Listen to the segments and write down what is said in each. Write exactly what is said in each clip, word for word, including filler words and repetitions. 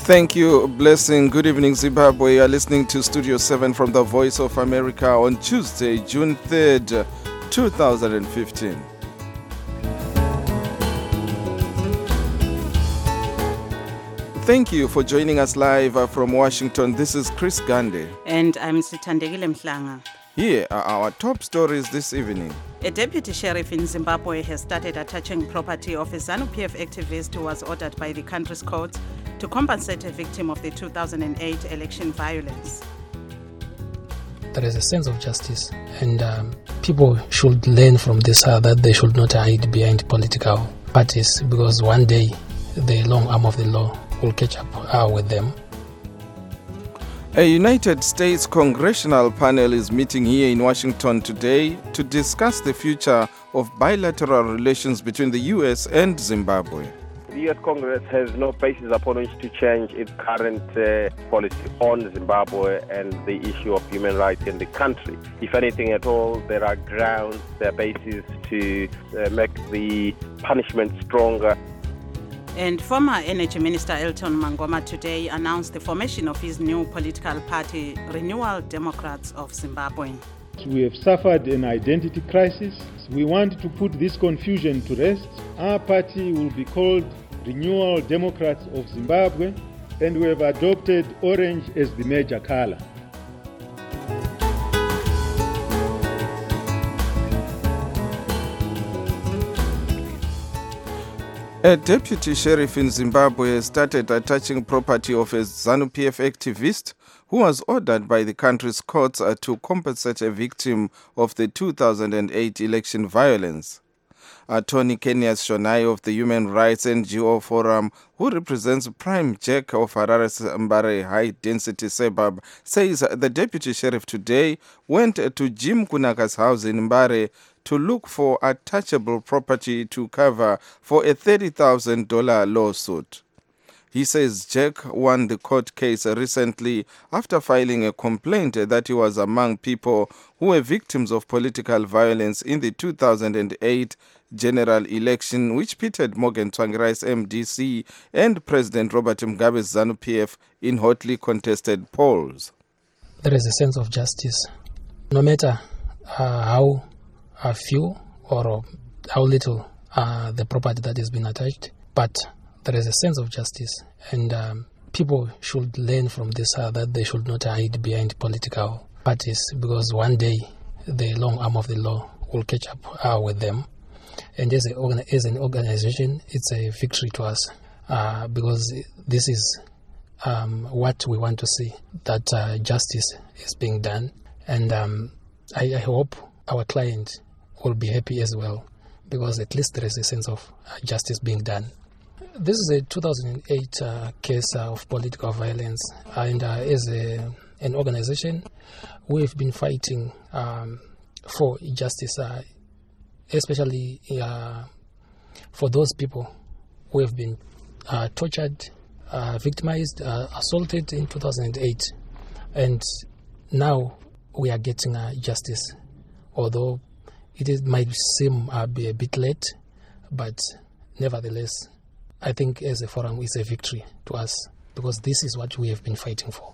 Thank you, Blessing. Good evening, Zimbabwe. You are listening to Studio seven from the Voice of America on Tuesday, June third, twenty fifteen. Thank you for joining us live uh, from Washington. This is Chris Gande. And I'm Sithandekile Mhlanga. Here are our top stories this evening. A deputy sheriff in Zimbabwe has started attaching property of a ZANU-P F activist who was ordered by the country's courts to compensate a victim of the two thousand eight election violence. There is a sense of justice, and um, people should learn from this uh, that they should not hide behind political parties, because one day the long arm of the law will catch up uh, with them. A United States congressional panel is meeting here in Washington today to discuss the future of bilateral relations between the U S and Zimbabwe. The U S Congress has no basis upon which to change its current uh, policy on Zimbabwe and the issue of human rights in the country. If anything at all, there are grounds, there are bases to uh, make the punishment stronger. And former Energy Minister Elton Mangoma today announced the formation of his new political party, Renewal Democrats of Zimbabwe. We have suffered an identity crisis. We want to put this confusion to rest. Our party will be called Renewal Democrats of Zimbabwe, and we have adopted orange as the major color. A deputy sheriff in Zimbabwe has started attaching property of a ZANU-P F activist who was ordered by the country's courts to compensate a victim of the two thousand eight election violence. Attorney Kenias Shonai of the Human Rights N G O Forum, who represents Prime Jack of Harare's Mbare high-density suburb, says the deputy sheriff today went to Jim Kunaka's house in Mbare to look for attachable property to cover for a thirty thousand dollars lawsuit. He says Jack won the court case recently after filing a complaint that he was among people who were victims of political violence in the two thousand eight general election, which pitted Morgan Tsvangirai's M D C and President Robert Mugabe's ZANU-P F in hotly contested polls. There is a sense of justice. No matter uh, how uh, few or how little uh, the property that has been attached, but there is a sense of justice, and um, people should learn from this uh, that they should not hide behind political parties, because one day the long arm of the law will catch up uh, with them. And as, a, as an organization, it's a victory to us, uh, because this is um, what we want to see, that uh, justice is being done. And um, I, I hope our client will be happy as well, because at least there is a sense of uh, justice being done. This is a two thousand eight uh, case uh, of political violence, and uh, as a, an organization, we've been fighting um, for justice, uh, especially uh, for those people who have been uh, tortured, uh, victimized, uh, assaulted in two thousand eight, and now we are getting uh, justice, although it is, might seem uh, be a bit late, but nevertheless, I think as a forum it's a victory to us, because this is what we have been fighting for.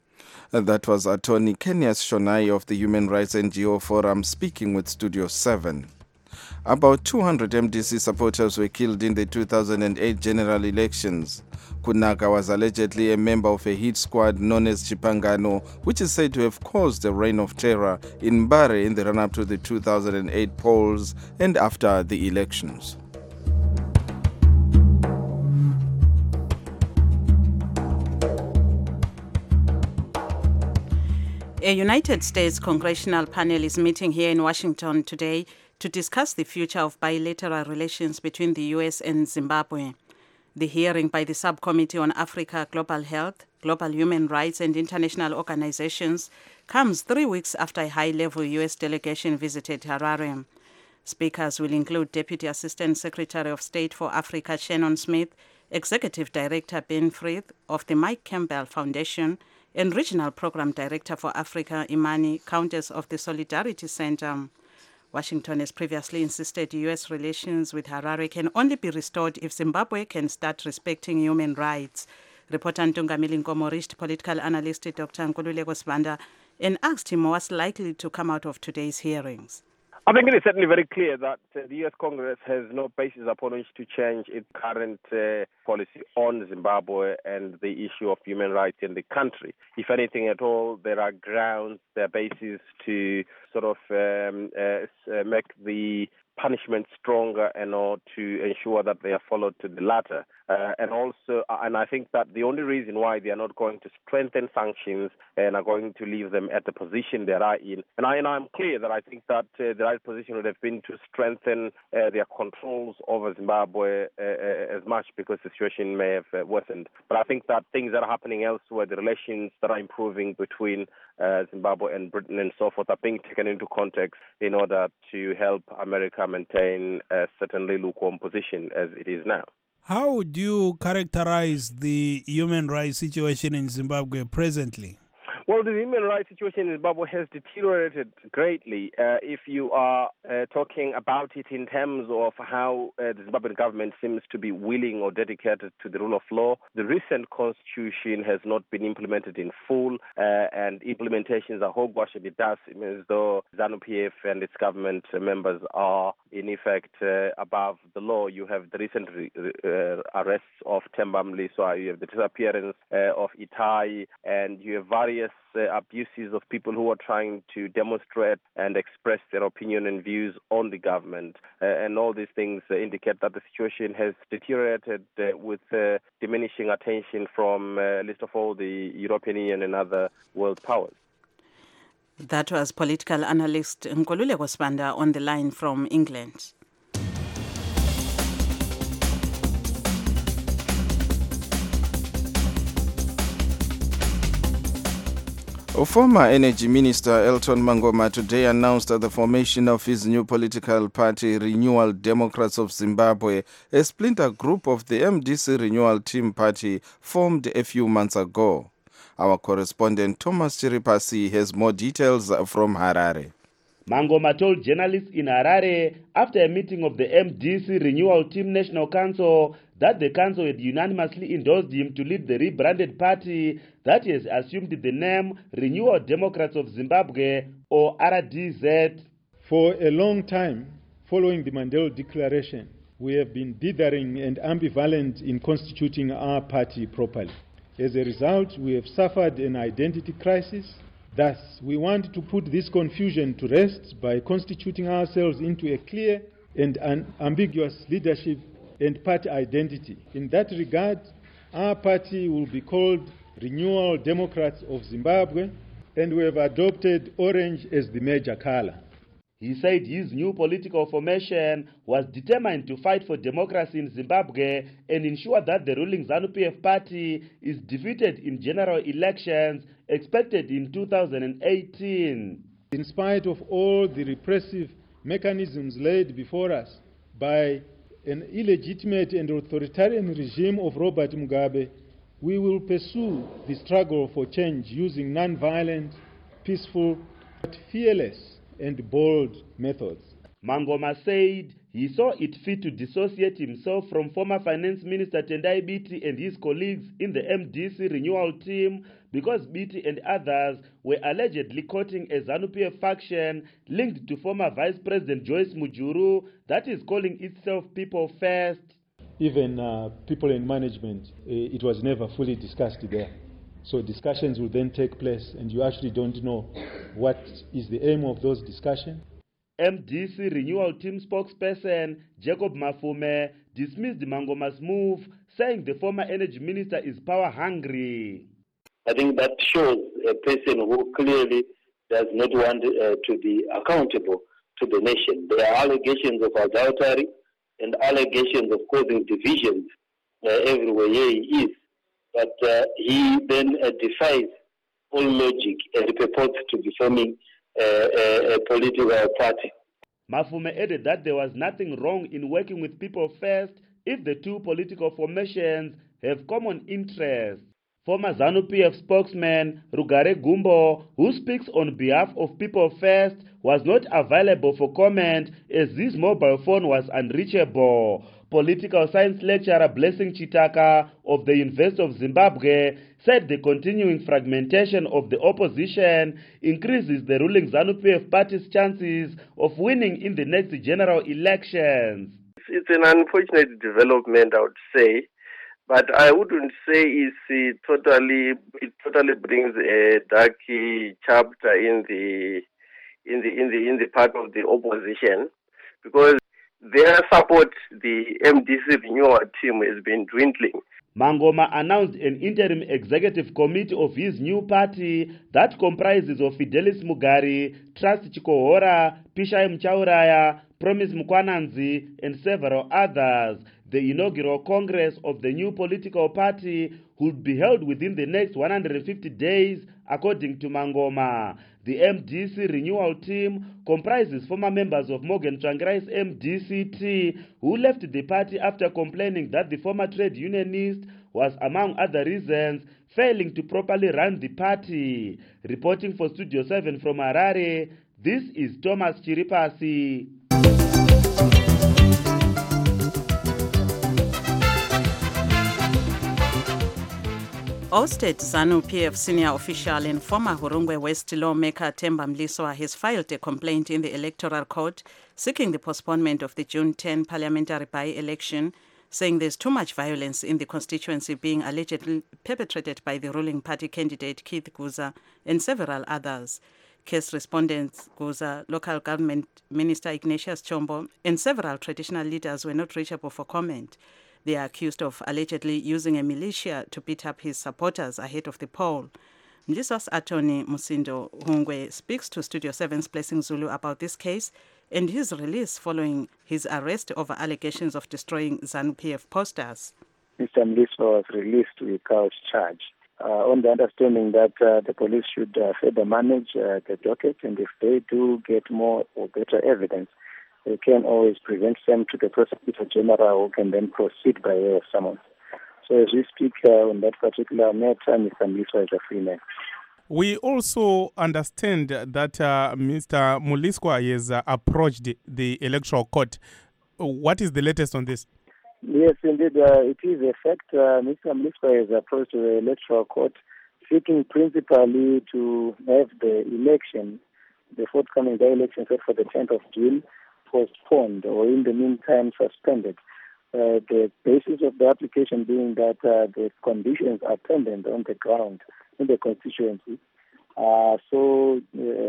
That was Attorney Kenias Shonai of the Human Rights N G O Forum speaking with Studio seven. About two hundred M D C supporters were killed in the two thousand eight general elections. Kunaka was allegedly a member of a hit squad known as Chipangano, which is said to have caused a reign of terror in Mbare in the run-up to the two thousand eight polls and after the elections. A United States congressional panel is meeting here in Washington today to discuss the future of bilateral relations between the U S and Zimbabwe. The hearing by the Subcommittee on Africa, Global Health, Global Human Rights and International Organizations comes three weeks after a high-level U S delegation visited Harare. Speakers will include Deputy Assistant Secretary of State for Africa Shannon Smith, Executive Director Ben Frith of the Mike Campbell Foundation, and Regional Program Director for Africa, Imani, Countess of the Solidarity Center. Washington has previously insisted U S relations with Harare can only be restored if Zimbabwe can start respecting human rights. Reporter Ntungamili Nkomo reached political analyst Doctor Nkululeko Sibanda and asked him what's likely to come out of today's hearings. I think it is certainly very clear that uh, the U S Congress has no basis upon which to change its current uh, policy on Zimbabwe and the issue of human rights in the country. If anything at all, there are grounds, there are bases to sort of um, uh, make the punishment stronger and or to ensure that they are followed to the latter. Uh, and also, and I think that the only reason why they are not going to strengthen sanctions and are going to leave them at the position they are in, and, I, and I'm clear that I think that uh, the right position would have been to strengthen uh, their controls over Zimbabwe uh, uh, as much because the situation may have uh, worsened. But I think that things that are happening elsewhere, the relations that are improving between uh, Zimbabwe and Britain and so forth are being taken into context in order to help America maintain a certainly lukewarm position as it is now. How would you characterize the human rights situation in Zimbabwe presently? Well, the human rights situation in Zimbabwe has deteriorated greatly. Uh, if you are uh, talking about it in terms of how uh, the Zimbabwean government seems to be willing or dedicated to the rule of law, the recent constitution has not been implemented in full, uh, and implementations are hogwash a bit dust, as though ZANU-P F and its government members are in effect uh, above the law. You have the recent re- uh, arrests of Themba Mliswa, you have the disappearance uh, of Itai, and you have various Uh, abuses of people who are trying to demonstrate and express their opinion and views on the government. Uh, and all these things uh, indicate that the situation has deteriorated uh, with uh, diminishing attention from, uh, least of all, the European Union and other world powers. That was political analyst Nkululeko Sibanda on the line from England. Former Energy Minister Elton Mangoma today announced the formation of his new political party, Renewal Democrats of Zimbabwe, a splinter group of the M D C Renewal Team Party formed a few months ago. Our correspondent Thomas Chiripasi has more details from Harare. Mangoma told journalists in Harare after a meeting of the M D C Renewal Team National Council that the council had unanimously endorsed him to lead the rebranded party that has assumed the name Renewal Democrats of Zimbabwe, or R D Z. For a long time, following the Mandela Declaration, we have been dithering and ambivalent in constituting our party properly. As a result, we have suffered an identity crisis. Thus, we want to put this confusion to rest by constituting ourselves into a clear and unambiguous leadership and party identity. In that regard, our party will be called Renewal Democrats of Zimbabwe, and we have adopted orange as the major color. He said his new political formation was determined to fight for democracy in Zimbabwe and ensure that the ruling ZANU-P F party is defeated in general elections expected in two thousand eighteen. In spite of all the repressive mechanisms laid before us by an illegitimate and authoritarian regime of Robert Mugabe, we will pursue the struggle for change using non-violent, peaceful, but fearless and bold methods. Mangoma said he saw it fit to dissociate himself from former Finance Minister Tendai Biti and his colleagues in the M D C Renewal Team because Biti and others were allegedly courting a ZANU-P F faction linked to former Vice President Joyce Mujuru that is calling itself People First. Even uh, people in management, uh, it was never fully discussed there. So discussions will then take place, and you actually don't know what is the aim of those discussions. M D C Renewal Team spokesperson Jacob Mafume dismissed Mangoma's move, saying the former energy minister is power hungry. I think that shows a person who clearly does not want uh, to be accountable to the nation. There are allegations of adultery and allegations of causing divisions uh, everywhere he is. But uh, he then uh, defies all logic and purports to be forming uh, a, a political party. Mafume added that there was nothing wrong in working with People First if the two political formations have common interests. Former ZANU-P F spokesman Rugare Gumbo, who speaks on behalf of People First, was not available for comment as his mobile phone was unreachable. Political science lecturer Blessing Chitaka of the University of Zimbabwe said the continuing fragmentation of the opposition increases the ruling ZANU-P F party's chances of winning in the next general elections. It's an unfortunate development, I would say, but I wouldn't say it's uh, totally. It totally brings a dark chapter in the in the in the in the part of the opposition, because their support, the M D C renewal team, has been dwindling. Mangoma announced an interim executive committee of his new party that comprises of Fidelis Mugari, Trust Chikohora, Pishai Mchauraya, Promise Mkwananzi, and several others. The inaugural congress of the new political party would be held within the next one hundred fifty days, according to Mangoma. The M D C renewal team comprises former members of Morgan Tsvangirai's M D C T, who left the party after complaining that the former trade unionist was, among other reasons, failing to properly run the party. Reporting for Studio seven from Harare, this is Thomas Chiripasi. Allstate ZANU-P F senior official and former Hurungwe West lawmaker Themba Mliswa has filed a complaint in the Electoral Court seeking the postponement of the June tenth parliamentary by-election, saying there's too much violence in the constituency being allegedly perpetrated by the ruling party candidate Keith Guza and several others. Case respondents Guza, local government minister Ignatius Chombo, and several traditional leaders were not reachable for comment. They are accused of allegedly using a militia to beat up his supporters ahead of the poll. Mliswa's attorney, Musindo Hungwe, speaks to Studio seven's Blessing Zulu about this case and his release following his arrest over allegations of destroying ZANU-P F posters. Mister Mliswa was released without charge, uh, on the understanding that uh, the police should uh, further manage uh, the docket, and if they do get more or better evidence, they can always present them to the Prosecutor General, who can then proceed by way of summons. So as we speak uh, on that particular matter, Mister Mliswa is a free man. We also understand that uh, Mister Mliswa has uh, approached the, the Electoral Court. What is the latest on this? Yes, indeed, uh, it is a fact. Uh, Mister Mliswa has approached the Electoral Court seeking principally to have the election, the forthcoming by-election set for the tenth of June, postponed or in the meantime suspended. Uh, the basis of the application being that uh, the conditions are pendent on the ground in the constituency, uh, so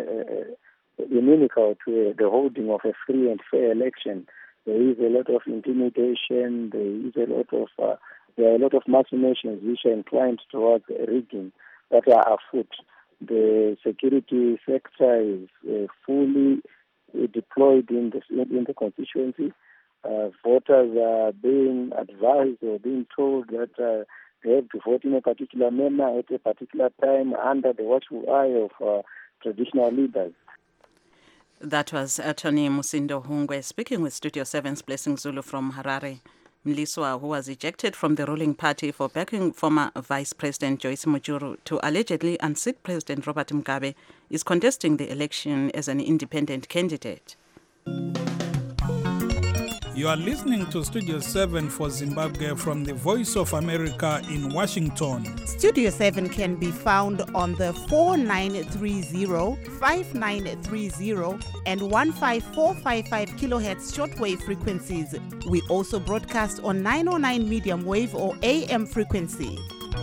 uh, inimical to uh, the holding of a free and fair election. There is a lot of intimidation. There is a lot of uh, there are a lot of machinations which are inclined towards rigging that are afoot. The security sector is uh, fully deployed in the in the constituency. Uh, voters are being advised or being told that uh, they have to vote in a particular manner at a particular time under the watchful eye of uh, traditional leaders. That was Attorney Musindo Hungwe speaking with Studio seven's Blessing Zulu from Harare. Mliswa, who was ejected from the ruling party for backing former Vice President Joyce Mujuru to allegedly unseat President Robert Mugabe, is contesting the election as an independent candidate. You are listening to Studio seven for Zimbabwe from the Voice of America in Washington. Studio seven can be found on the four nine three zero, five nine three zero and one five four five five kilohertz shortwave frequencies. We also broadcast on nine oh nine medium wave or A M frequency.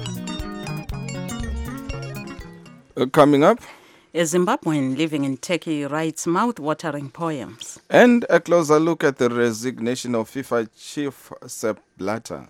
Uh, coming up, a Zimbabwean living in Turkey writes mouth-watering poems. And a closer look at the resignation of FIFA chief Sepp Blatter.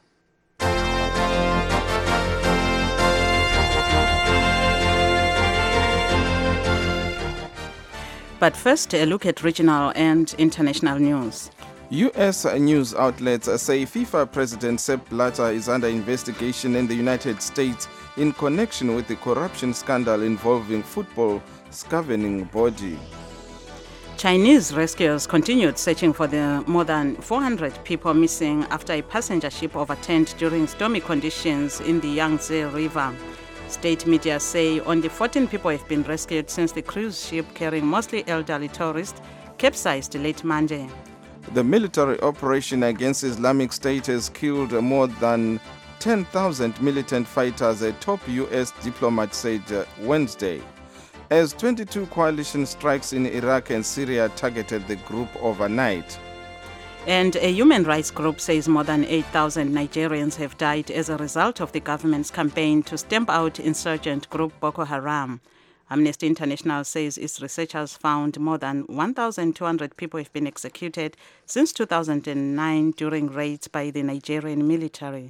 But first, a look at regional and international news. U S news outlets say FIFA President Sepp Blatter is under investigation in the United States in connection with the corruption scandal involving football's governing body. Chinese rescuers continued searching for the more than four hundred people missing after a passenger ship overturned during stormy conditions in the Yangtze River. State media say only fourteen people have been rescued since the cruise ship carrying mostly elderly tourists capsized late Monday. The military operation against Islamic State has killed more than ten thousand militant fighters, a top U S diplomat said Wednesday, as twenty-two coalition strikes in Iraq and Syria targeted the group overnight. And a human rights group says more than eight thousand Nigerians have died as a result of the government's campaign to stamp out insurgent group Boko Haram. Amnesty International says its researchers found more than one thousand two hundred people have been executed since two thousand nine during raids by the Nigerian military.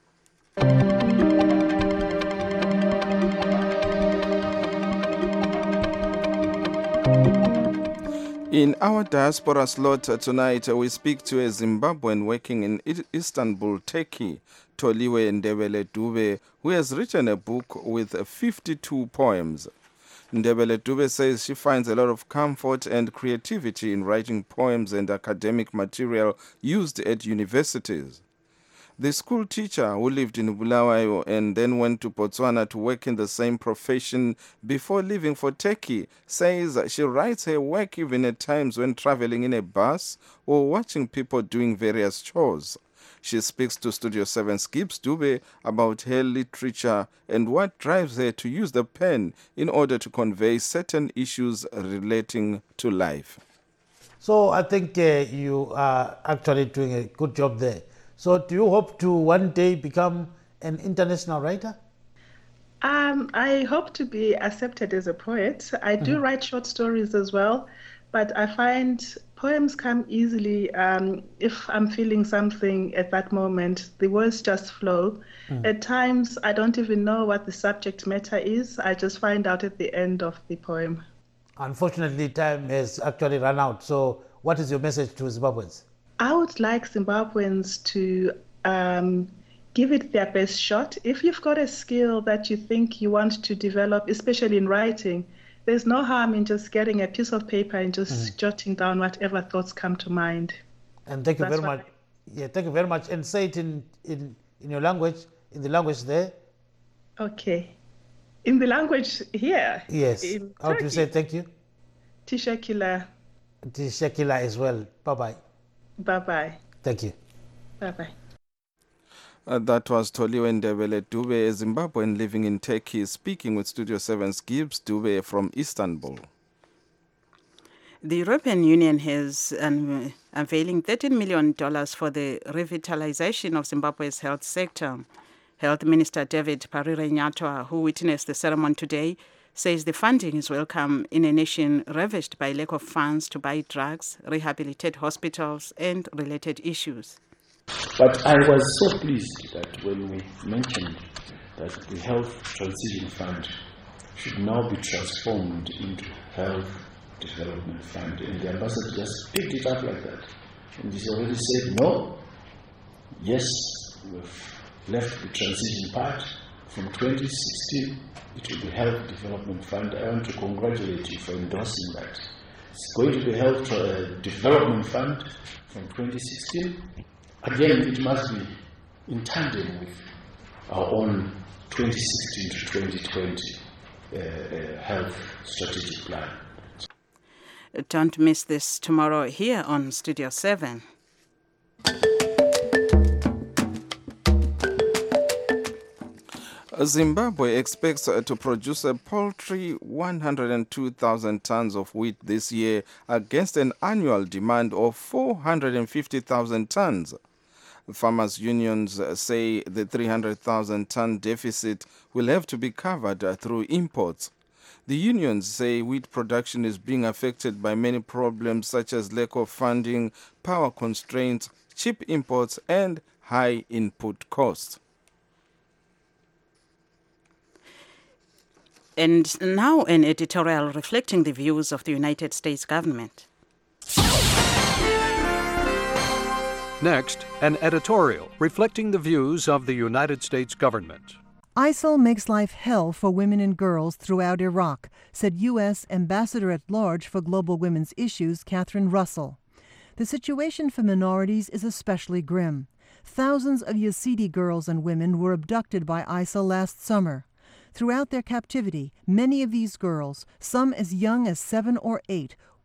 In our diaspora slot tonight, we speak to a Zimbabwean working in Istanbul, Turkey, Toliwe Ndebele Dube, who has written a book with fifty-two poems. Ndebele Dube says she finds a lot of comfort and creativity in writing poems and academic material used at universities. The school teacher who lived in Bulawayo and then went to Botswana to work in the same profession before leaving for Turkey says she writes her work even at times when traveling in a bus or watching people doing various chores. She speaks to Studio seven's Gibbs Dube about her literature and what drives her to use the pen in order to convey certain issues relating to life. So I think uh, you are actually doing a good job there. So do you hope to one day become an international writer? Um, I hope to be accepted as a poet. I do mm-hmm. write short stories as well, but I find poems come easily um, if I'm feeling something at that moment. The words just flow. Mm. At times, I don't even know what the subject matter is. I just find out at the end of the poem. Unfortunately, time has actually run out. So what is your message to Zimbabweans? I would like Zimbabweans to um, give it their best shot. If you've got a skill that you think you want to develop, especially in writing, there's no harm in just getting a piece of paper and just mm. jotting down whatever thoughts come to mind. And thank you That's very much. I... Yeah, thank you very much. And say it in, in, in your language, in the language there. Okay. In the language here? Yes. How do you say thank you? Tishakila. Tishakila as well. Bye-bye. Bye-bye. Thank you. Bye-bye. Uh, that was Toliwe Ndebele Dube, a Zimbabwean living in Turkey, speaking with Studio seven's Gibbs Dube from Istanbul. The European Union is um, unveiling thirteen million dollars for the revitalization of Zimbabwe's health sector. Health Minister David Parire Nyatwa, who witnessed the ceremony today, says the funding is welcome in a nation ravaged by lack of funds to buy drugs, rehabilitate hospitals, and related issues. But I was so pleased that when we mentioned that the Health Transition Fund should now be transformed into Health Development Fund, and the ambassador just picked it up like that. And he already said, no, yes, we've left the transition part. From twenty sixteen, it will be Health Development Fund. I want to congratulate you for endorsing that. It's going to be Health uh, Development Fund from twenty sixteen. Again, it must be in tandem with our own twenty sixteen to twenty twenty uh, uh, health strategic plan. Don't miss this tomorrow here on Studio seven. Zimbabwe expects to produce a paltry one hundred two thousand tons of wheat this year against an annual demand of four hundred fifty thousand tons. Farmers' unions say the three hundred thousand ton deficit will have to be covered through imports. The unions say wheat production is being affected by many problems such as lack of funding, power constraints, cheap imports, and high input costs. And now an editorial reflecting the views of the United States government. Next, an editorial reflecting the views of the United States government. I S I L makes life hell for women and girls throughout Iraq, said U S Ambassador at Large for Global Women's Issues, Catherine Russell. The situation for minorities is especially grim. Thousands of Yazidi girls and women were abducted by I S I L last summer. Throughout their captivity, many of these girls, some as young as seven or eight,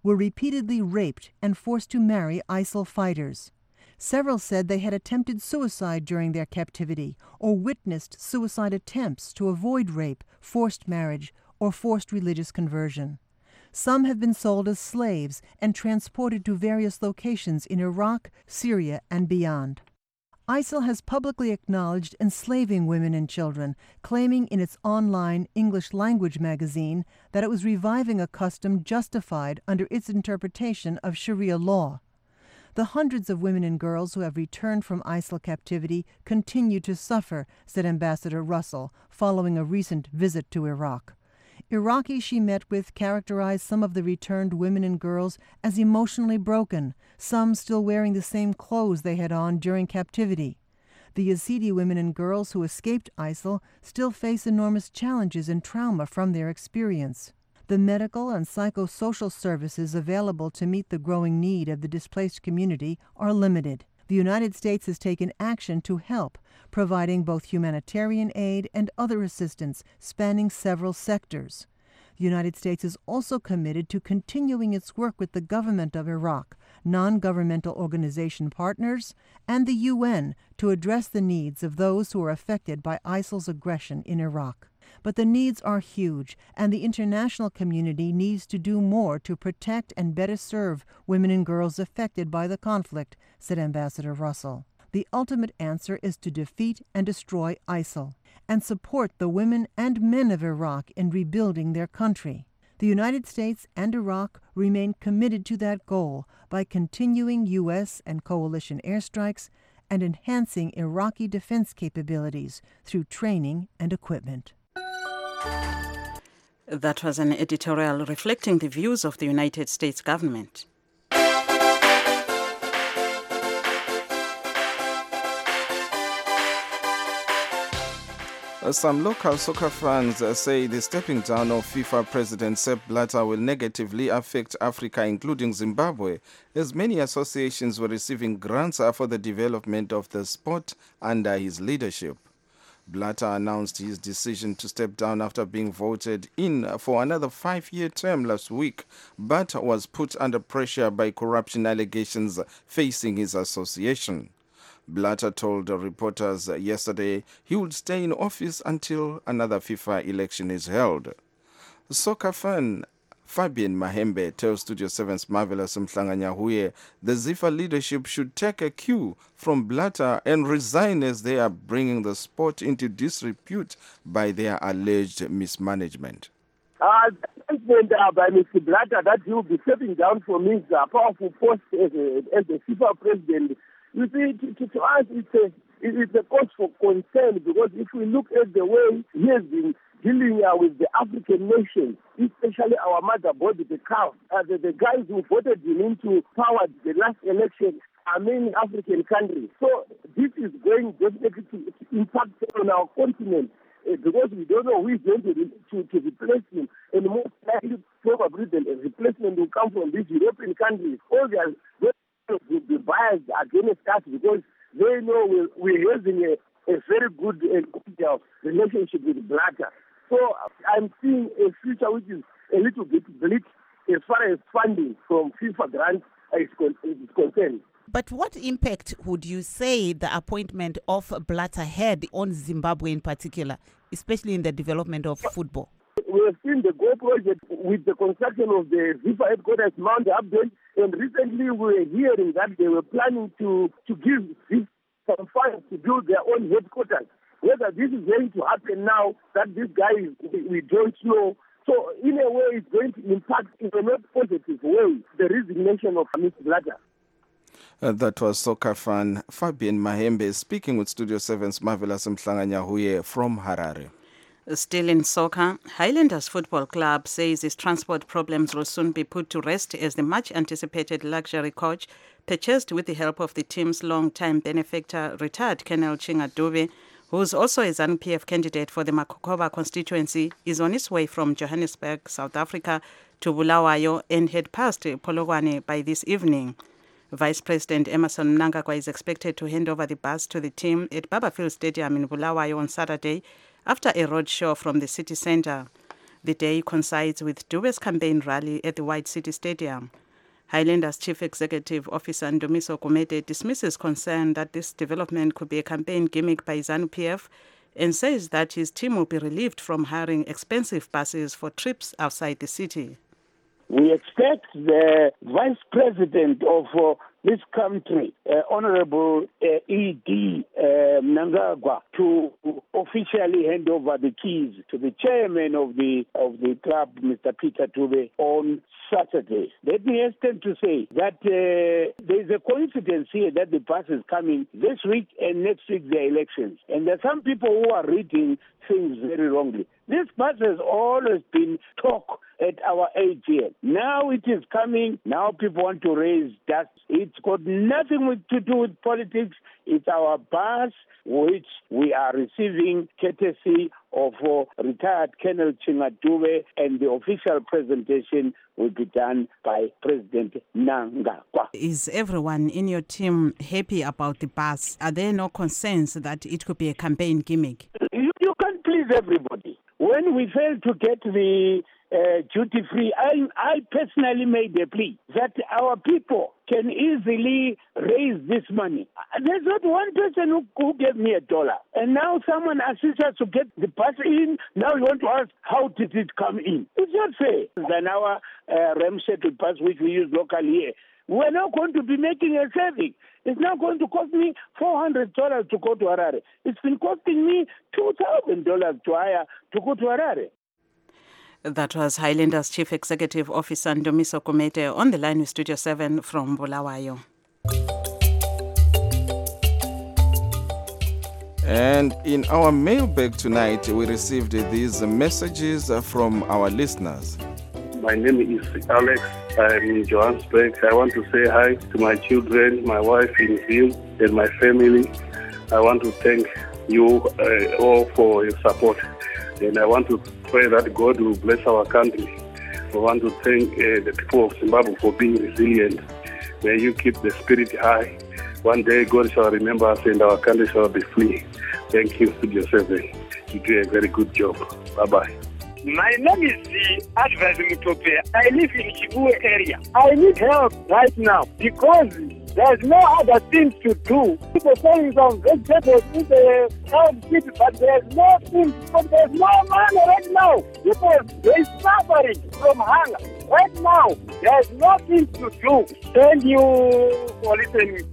were repeatedly raped and forced to marry ISIL fighters. Several said they had attempted suicide during their captivity or witnessed suicide attempts to avoid rape, forced marriage, or forced religious conversion. Some have been sold as slaves and transported to various locations in Iraq, Syria, and beyond. ISIL has publicly acknowledged enslaving women and children, claiming in its online English language magazine that it was reviving a custom justified under its interpretation of Sharia law. The hundreds of women and girls who have returned from ISIL captivity continue to suffer, said Ambassador Russell, following a recent visit to Iraq. Iraqis she met with characterized some of the returned women and girls as emotionally broken, some still wearing the same clothes they had on during captivity. The Yazidi women and girls who escaped ISIL still face enormous challenges and trauma from their experience. The medical and psychosocial services available to meet the growing need of the displaced community are limited. The United States has taken action to help, providing both humanitarian aid and other assistance spanning several sectors. The United States is also committed to continuing its work with the government of Iraq, non-governmental organization partners, and the U N to address the needs of those who are affected by ISIL's aggression in Iraq. But the needs are huge, and the international community needs to do more to protect and better serve women and girls affected by the conflict, said Ambassador Russell. The ultimate answer is to defeat and destroy ISIL and support the women and men of Iraq in rebuilding their country. The United States and Iraq remain committed to that goal by continuing U S and coalition airstrikes and enhancing Iraqi defense capabilities through training and equipment. That was an editorial reflecting the views of the United States government. Some local soccer fans say the stepping down of FIFA President Sepp Blatter will negatively affect Africa, including Zimbabwe, as many associations were receiving grants for the development of the sport under his leadership. Blatter announced his decision to step down after being voted in for another five-year term last week, but was put under pressure by corruption allegations facing his association. Blatter told reporters yesterday he would stay in office until another FIFA election is held. Soccer fan Fabian Mahembe tells Studio seven's Marvelous Mhlanganyahuye the ZIFA leadership should take a cue from Blatter and resign as they are bringing the sport into disrepute by their alleged mismanagement. Uh, the announcement uh, by Mister Blatter that he will be stepping down from his uh, powerful post as, a, as the FIFA president, you see, to, to, to us it's a, it's a cause for concern, because if we look at the way he has been dealing uh, with the African nations, especially our mother body, the C A F, uh, the, the guys who voted him into power the last election are many African countries. So this is going definitely to, to impact on our continent, uh, because we don't know who is going to, to, to replace him. And most likely, probably the replacement will come from these European countries. All they are will be biased against us because they know we're, we're having a, a very good uh, relationship with Blatter. So I'm seeing a future which is a little bit bleak as far as funding from FIFA grants is concerned. But what impact would you say the appointment of Blatter had on Zimbabwe in particular, especially in the development of football? We have seen the Go project with the construction of the FIFA headquarters, Mount Update, and recently we were hearing that they were planning to, to give this some funds to build their own headquarters. Whether this is going to happen now, that this guy is, we don't know. So in a way, it's going to impact in a not positive way the resignation of Mister Blatter. Uh, that was soccer fan Fabian Mahembe speaking with Studio seven's Marvelous Mhlanganyahuye from Harare. Still in soccer, Highlanders Football Club says its transport problems will soon be put to rest as the much-anticipated luxury coach, purchased with the help of the team's long-time benefactor, retired Colonel Chinga Dube, who is also a ZANU P F candidate for the Makokoba constituency, is on its way from Johannesburg, South Africa, to Bulawayo and head past Polokwane by this evening. Vice President Emerson Mnangagwa is expected to hand over the bus to the team at Barberfield Stadium in Bulawayo on Saturday, after a roadshow from the city centre. The day coincides with Dube's campaign rally at the White City Stadium. Highlanders Chief Executive Officer Ndumiso Gumede dismisses concern that this development could be a campaign gimmick by ZANU-P F and says that his team will be relieved from hiring expensive buses for trips outside the city. We expect the Vice President of uh, this country, uh, Honorable uh, E D Uh, Mnangagwa, to officially hand over the keys to the chairman of the of the club, Mister Peter Dube, on Saturday. Let me hasten to say that uh, there is a coincidence here that the bus is coming this week and next week there are elections. And there are some people who are reading things very wrongly. This bus has always been talk at our A G M. Now it is coming. Now people want to raise dust. It's got nothing with, to do with politics. It's our bus, which we are receiving courtesy of uh, retired Colonel Chinga Dube, and the official presentation will be done by President Mnangagwa. Is everyone in your team happy about the bus? Are there no concerns that it could be a campaign gimmick? You, you can't please everybody. When we failed to get the uh, duty-free, I, I personally made a plea that our people can easily raise this money. There's not one person who, who gave me a dollar. And now someone assists us to get the bus in. Now you want to ask, how did it come in? It's not fair. Than our uh, Ramshuttle bus, which we use locally here, we're now going to be making a saving. It's now going to cost me four hundred dollars to go to Harare. It's been costing me two thousand dollars to hire to go to Harare. That was Highlanders Chief Executive Officer Ndumiso Gumede on the line with Studio seven from Bulawayo. And in our mailbag tonight, we received these messages from our listeners. My name is Alex. I'm in Johannesburg. I want to say hi to my children, my wife in Ville, and my family. I want to thank you uh, all for your support. And I want to pray that God will bless our country. I want to thank uh, the people of Zimbabwe for being resilient. May you keep the spirit high. One day God shall remember us and our country shall be free. Thank you, Studio seven. You do a very good job. Bye-bye. My name is Advance Mutope. I live in Chibuwe area. I need help right now because there's no other things to do. People saying some vegetables in the help people, but there's no things, but there's no money right now. People, they're suffering from hunger. Right now, there's nothing to do. Thank you for listening.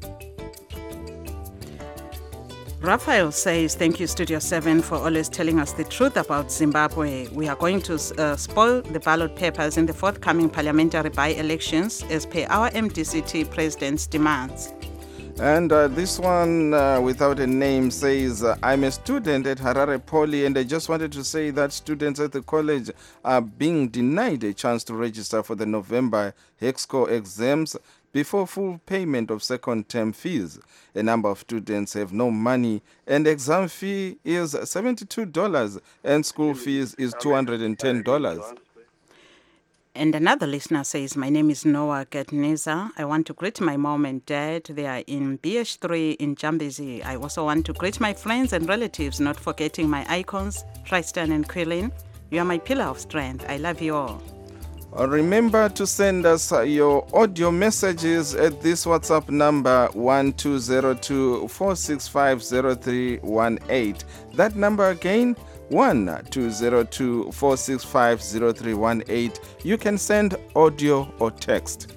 Raphael says, thank you, Studio seven, for always telling us the truth about Zimbabwe. We are going to uh, spoil the ballot papers in the forthcoming parliamentary by-elections as per our M D C T president's demands. And uh, this one, uh, without a name, says, uh, I'm a student at Harare Poly, and I just wanted to say that students at the college are being denied a chance to register for the November HEXCO exams before full payment of second term fees. A number of students have no money, and exam fee is seventy-two dollars and school fees is two hundred ten dollars. And another listener says, my name is Noah Gatneza. I want to greet my mom and dad. They are in B H three in Jambezi. I also want to greet my friends and relatives, not forgetting my icons, Tristan and Quillen. You are my pillar of strength. I love you all. Uh, remember to send us uh, your audio messages at this WhatsApp number one two zero two, four six five zero three one eight. That number again, one two zero two, four six five zero three one eight. You can send audio or text.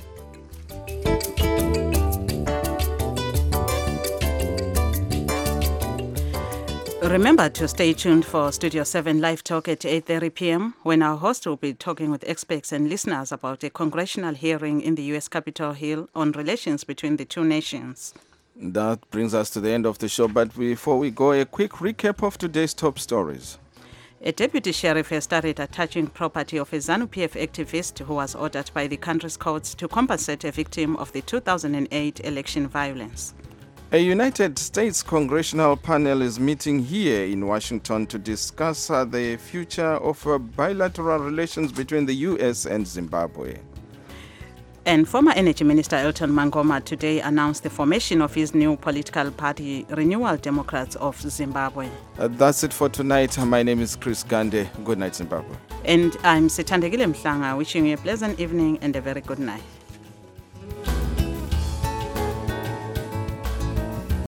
Remember to stay tuned for Studio seven Live Talk at eight thirty p.m. when our host will be talking with experts and listeners about a congressional hearing in the U S Capitol Hill on relations between the two nations. That brings us to the end of the show, but before we go, a quick recap of today's top stories. A deputy sheriff has started attaching property of a ZANU-P F activist who was ordered by the country's courts to compensate a victim of the two thousand eight election violence. A United States congressional panel is meeting here in Washington to discuss uh, the future of uh, bilateral relations between the U S and Zimbabwe. And former Energy Minister Elton Mangoma today announced the formation of his new political party, Renewal Democrats of Zimbabwe. Uh, that's it for tonight. My name is Chris Gande. Good night, Zimbabwe. And I'm Sithandegile Mhlanga, wishing you a pleasant evening and a very good night.